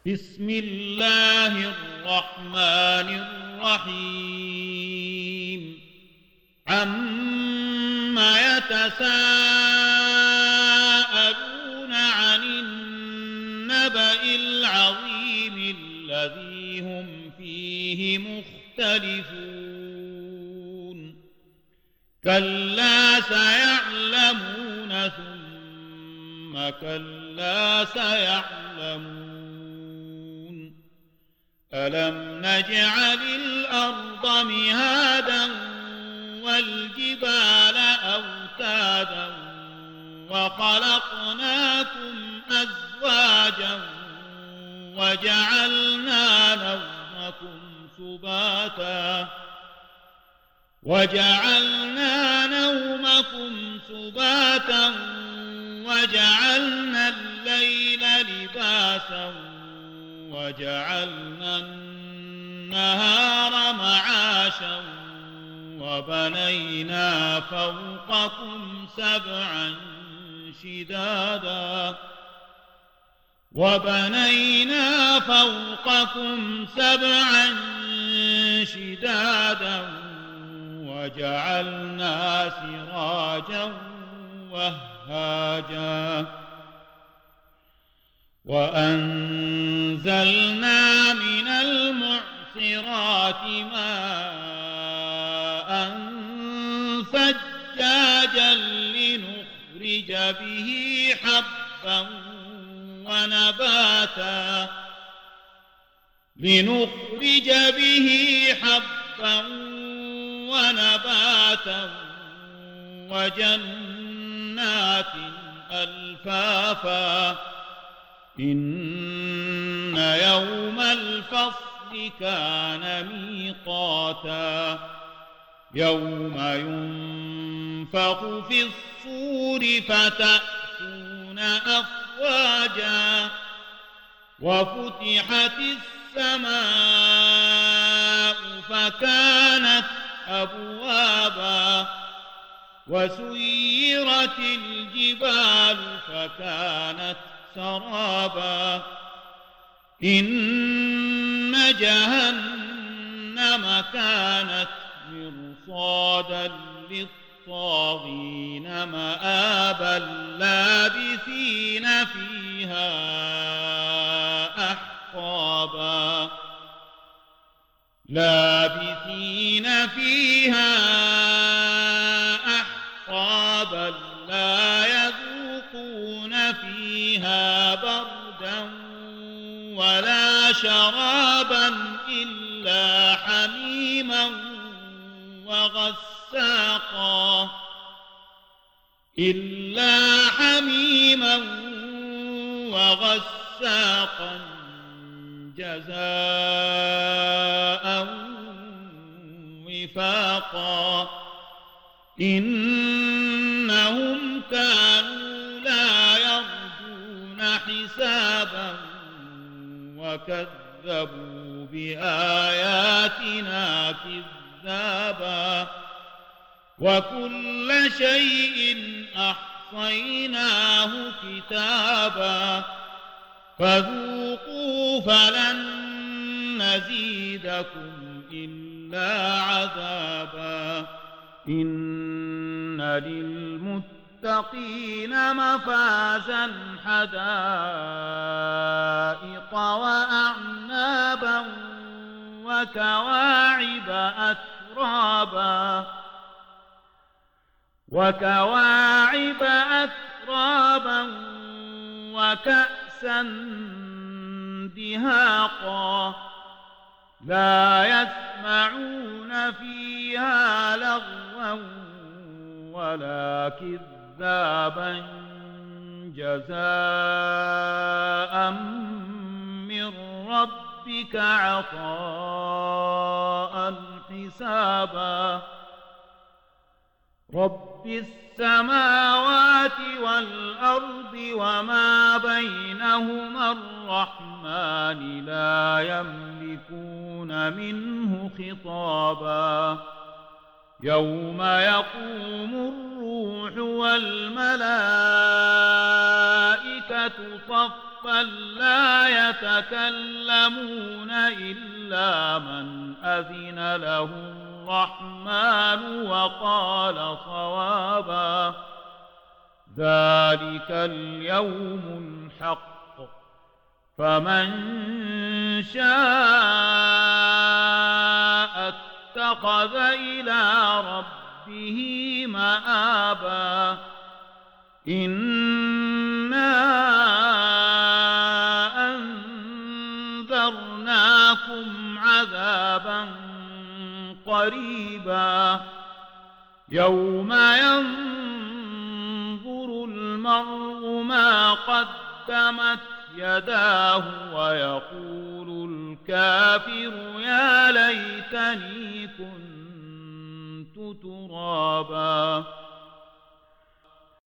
بسم الله الرحمن الرحيم عما يتساءلون عن النبأ العظيم الذي هم فيه مختلفون كلا سيعلمون ثم كلا سيعلمون ألم نجعل الأرض مهادا والجبال أوتادا وخلقناكم أزواجا وجعلنا نومكم سباتا وجعلنا الليل لباسا وجعلنا النهار معاشا وبنينا فوقكم سبعا شدادا وجعلنا سراجا وهاجا وأنزلنا من المعصرات ماء ثجاجا لنخرج به حبا ونباتا وجنات ألفافا إن يوم الفصل كان ميقاتا يوم ينفخ في الصور فتأتون أفواجا وفتحت السماء فكانت أبوابا وسيرت الجبال فكانت سرابا إن جهنم كانت مرصادا للطاغين مآبا لابثين فيها أحقابا لا يذوقون فيها بردا ولا شرابا إلا حميما وغساقا جزاء وفاقا إنهم كانوا لا يرجون حسابا وكذبوا بآياتنا كذابا وكل شيء أحصيناه كتابا فذوقوا فلن نزيدكم إلا عذابا إن للمتقين مفازا حدائق وأعنابا وكواعب أترابا وكأسا دهاقا لا يسمعون فيها لغوا ولا كذابا جزاء من ربك عطاء حسابا رب السماوات والأرض وما بينهما الرحمن لا يملكون منه خطابا يوم يقوم الروح والملائكة صفا صفا لا يتكلمون إلا من أذن له الرحمن وقال صوابا ذلك اليوم الحق فمن شاء اتخذ إلى ربه مآبا إنا أنذرناكم عذابا قريبا يوم ينظر المرء ما قدمت يداه ويقول الكافر يا ليتني كنت ترابا